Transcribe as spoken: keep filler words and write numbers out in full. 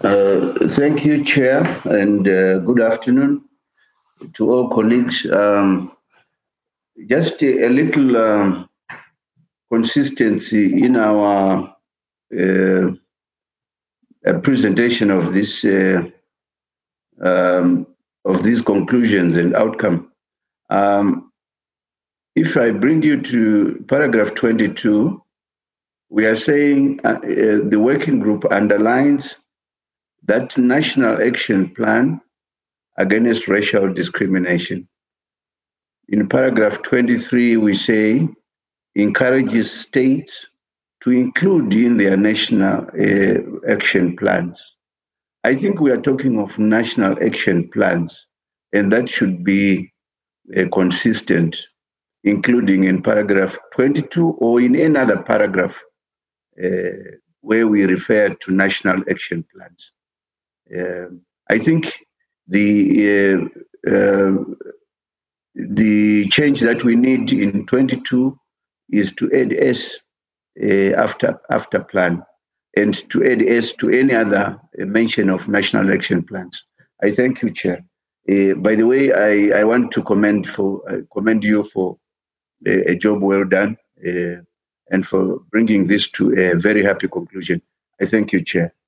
Uh, thank you, Chair, and uh, good afternoon to all colleagues. Um, just a, a little um, consistency in our uh, uh, presentation of this uh, um, of these conclusions and outcome. Um, if I bring you to paragraph twenty-two, we are saying uh, uh, the working group underlines that national action plan against racial discrimination. In paragraph twenty-three, we say encourages states to include in their national uh, action plans. I think we are talking of national action plans, and that should be uh, consistent, including in paragraph twenty-two or in any other paragraph uh, where we refer to national action plans. Um I think the uh, uh, the change that we need in twenty-two is to add S uh, after after plan and to add S to any other uh, mention of national action plans. I thank you, Chair. Uh, by the way, I, I want to commend for uh, commend you for a, a job well done uh, and for bringing this to a very happy conclusion. I thank you, Chair.